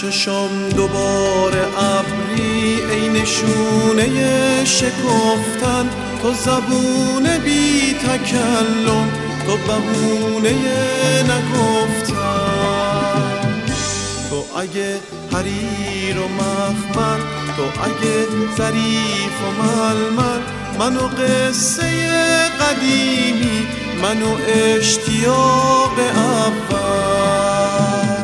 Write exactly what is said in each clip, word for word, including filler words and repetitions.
چشم دوباره ابری ای نشونه شکفتن، تو زبون بی تکلم، تو بهونه نگفتن. تو اگه حریر و مخمل، تو اگه ظریف و ململ، منو قصه قدیمی، منو اشتیاق اول.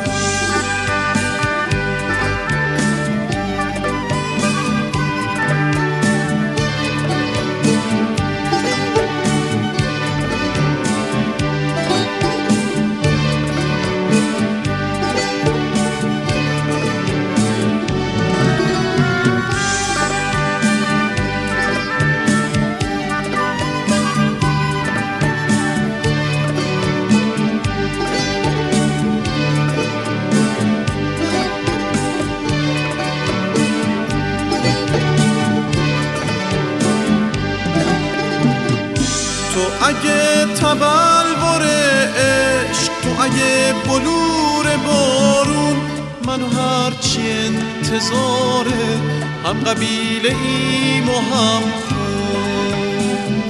تو اگه تبلور عشق، تو اگه بلور بارون، منو هرچی انتظاره، هم قبیله ایم و هم خون.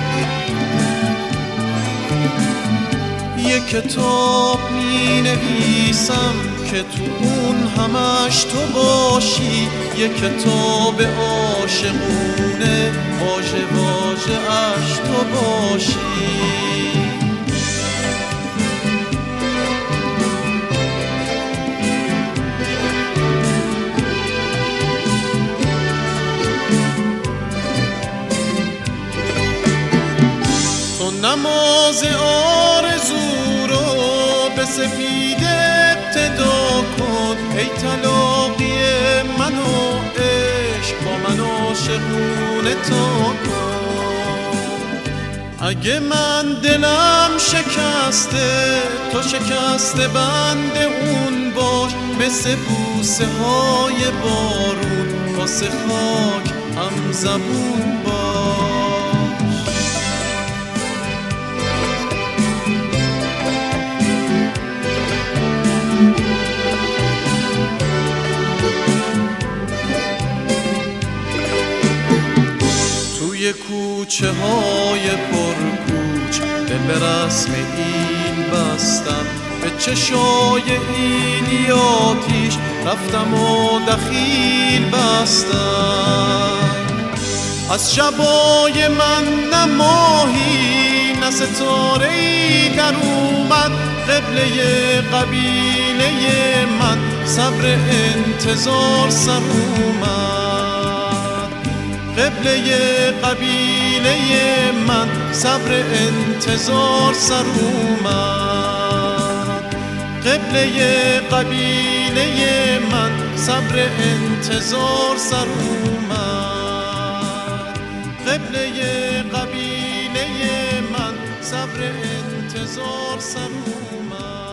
یه کتاب می نویسم که تو اون همش تو باشی، یه کتاب عاشقونه، واژه واژه اش تو باشی. تو نماز آرزو رو به سپیده ابتدا کن، ای تلاقی من و عشق با من عاشقونه تا کن. اگه من دلم شکسته، تو شکسته بند اون باش، مثل بوسه های بارون، واسه خاک هم زبون باش. توی کوچه های پرکوچ دل به رسم این بستم، به چشای این آتیش رفتم و دخیل بستم. از شبای من نه ماهی نه ستاره‌ای در اومد، قبله قبیله من صبر انتظار سر اومد. قبله قبیله من صبر انتظار سر اومد. قبله قبیله من صبر انتظار سر اومد. قبله قبیله من صبر انتظار سر اومد.